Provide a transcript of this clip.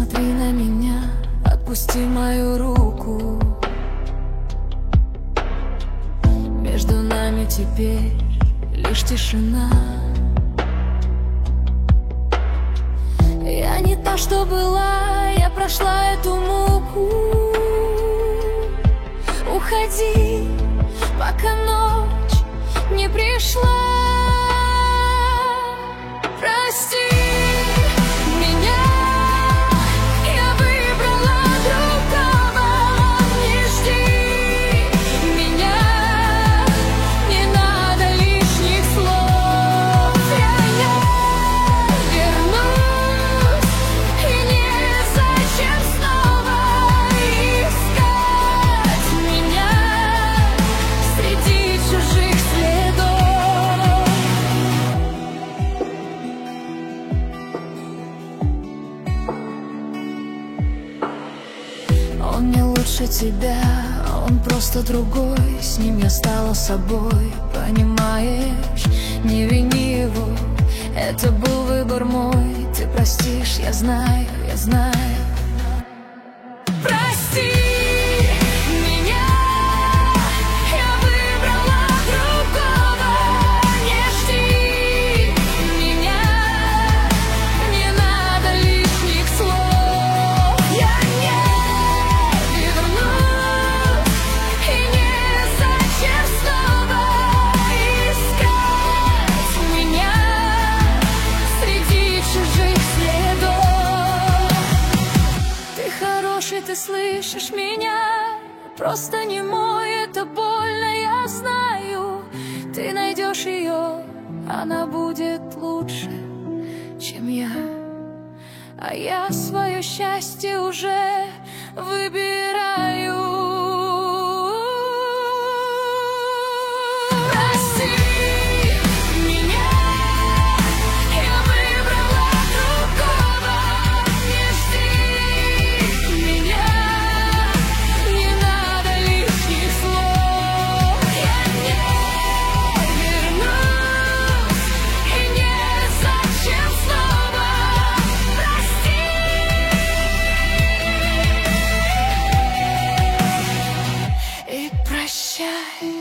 посмотри на меня, отпусти мою руку. Между нами теперь лишь тишина. Я не та, что была, я прошла эту муку. Уходи, пока ночь не пришла. Прости меня, я выбрала другого. Не жди меня, не надо лишних слов. Я вернусь, и незачем снова искать меня среди чужих следов. Он не лучше тебя, он просто другой. С ним я стала собой, понимаешь? Не вини его, это был выбор мой. Ты простишь, я знаю, я знаю. Прости меня, я выбрала другого. Не жди меня, не надо лишних слов. Я не вернусь, и незачем снова искать меня среди чужих следов. Ты хороший, ты слышишь меня, просто не мой, это больно, я знаю. Ты найдешь ее, она будет лучше, чем я. А я свое счастье уже выбираю. Прости меня, я выбрала другого. Не жди меня, не надо лишних слов. Я не вернусь, и незачем снова. Прости и прощай.